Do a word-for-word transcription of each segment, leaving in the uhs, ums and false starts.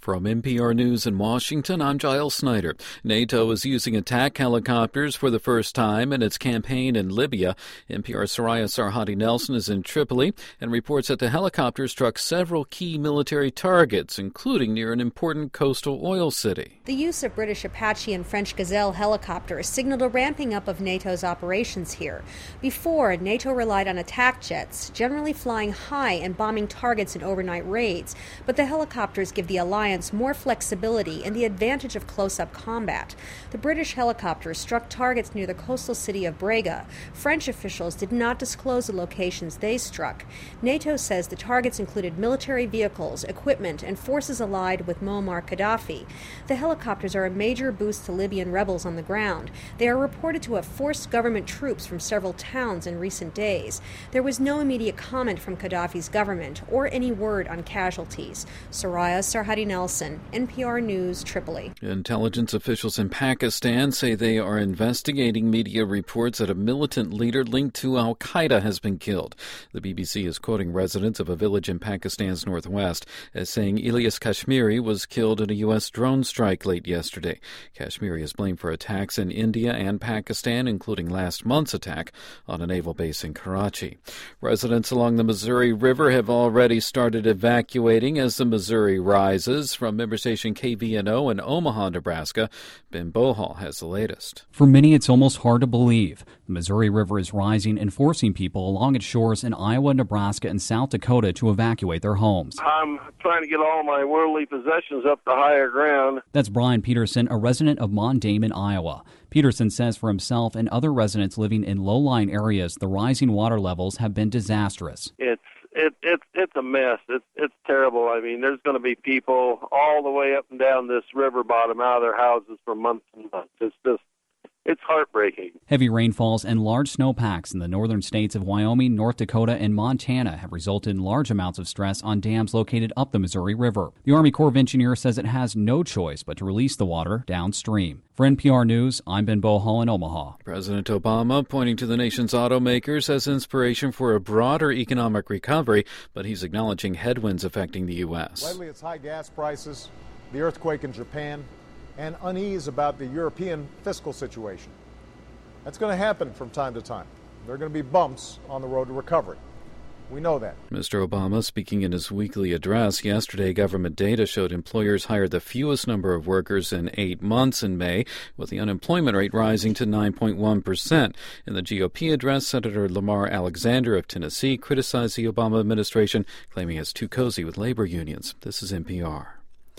From N P R News in Washington, I'm Giles Snyder. NATO is using attack helicopters for the first time in its campaign in Libya. N P R's Soraya Sarhadi Nelson is in Tripoli and reports that the helicopter struck several key military targets, including near an important coastal oil city. The use of British Apache and French Gazelle helicopters signaled a ramping up of NATO's operations here. Before, NATO relied on attack jets, generally flying high and bombing targets in overnight raids, but the helicopters give the alliance more flexibility and the advantage of close-up combat. The British helicopters struck targets near the coastal city of Brega. French officials did not disclose the locations they struck. NATO says the targets included military vehicles, equipment, and forces allied with Muammar Gaddafi. The helicopters are a major boost to Libyan rebels on the ground. They are reported to have forced government troops from several towns in recent days. There was no immediate comment from Gaddafi's government or any word on casualties. Soraya Sarhadi Nelson, N P R News, Tripoli. Intelligence officials in Pakistan say they are investigating media reports that a militant leader linked to al-Qaeda has been killed. The B B C is quoting residents of a village in Pakistan's northwest as saying Ilyas Kashmiri was killed in a U S drone strike late yesterday. Kashmiri is blamed for attacks in India and Pakistan, including last month's attack on a naval base in Karachi. Residents along the Missouri River have already started evacuating as the Missouri rises. From member station K V N O in Omaha, Nebraska, Ben Bohal has the latest. For many, it's almost hard to believe. The Missouri River is rising and forcing people along its shores in Iowa, Nebraska, and South Dakota to evacuate their homes. I'm trying to get all my worldly possessions up to higher ground. That's Brian Peterson, a resident of Mondame in Iowa. Peterson says for himself and other residents living in low-lying areas, the rising water levels have been disastrous. It's It, it, it's a mess. It's, it's terrible. I mean, there's going to be people all the way up and down this river bottom out of their houses for months and months. It's just, it's heartbreaking. Heavy rainfalls and large snowpacks in the northern states of Wyoming, North Dakota, and Montana have resulted in large amounts of stress on dams located up the Missouri River. The Army Corps of Engineers says it has no choice but to release the water downstream. For N P R News, I'm Ben Bohal in Omaha. President Obama pointing to the nation's automakers as inspiration for a broader economic recovery, but he's acknowledging headwinds affecting the U S. Lately, it's high gas prices, the earthquake in Japan, and unease about the European fiscal situation. That's going to happen from time to time. There are going to be bumps on the road to recovery. We know that. Mister Obama speaking in his weekly address yesterday, government data showed employers hired the fewest number of workers in eight months in May, with the unemployment rate rising to nine point one percent. In the G O P address, Senator Lamar Alexander of Tennessee criticized the Obama administration, claiming it's too cozy with labor unions. This is N P R.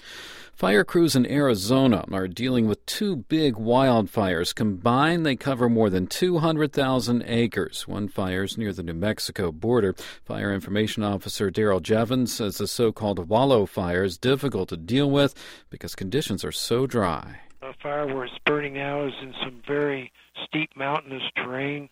Fire crews in Arizona are dealing with two big wildfires. Combined, they cover more than two hundred thousand acres. One fire's near the New Mexico border. Fire Information Officer Daryl Jevons says the so-called Wallow fire is difficult to deal with because conditions are so dry. The fire where it's burning now is in some very steep mountainous terrain,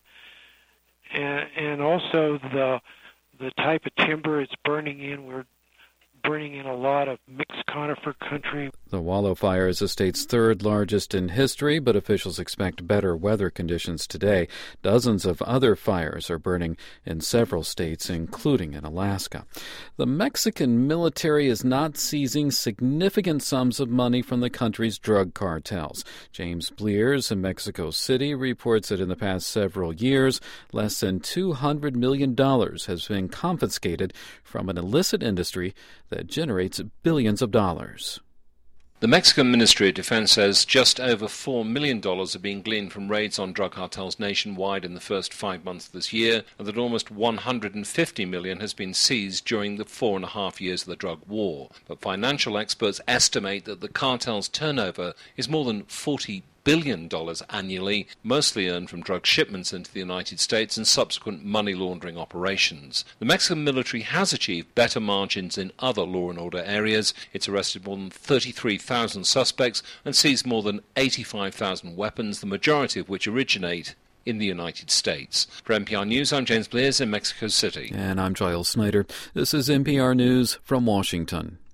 and, and also the the type of timber it's burning in, we're burning in a lot of mixed conifer country. The Wallow Fire is the state's third largest in history, but officials expect better weather conditions today. Dozens of other fires are burning in several states, including in Alaska. The Mexican military is not seizing significant sums of money from the country's drug cartels. James Blears in Mexico City reports that in the past several years, less than two hundred million dollars has been confiscated from an illicit industry that generates billions of dollars. The Mexican Ministry of Defense says just over four million dollars are being gleaned from raids on drug cartels nationwide in the first five months of this year, and that almost one hundred fifty million dollars has been seized during the four and a half years of the drug war. But financial experts estimate that the cartel's turnover is more than forty billion dollars annually, mostly earned from drug shipments into the United States and subsequent money laundering operations. The Mexican military has achieved better margins in other law and order areas. It's arrested more than thirty-three thousand suspects and seized more than eighty-five thousand weapons, the majority of which originate in the United States. For N P R News, I'm James Blears in Mexico City. And I'm Giles Snyder. This is N P R News from Washington.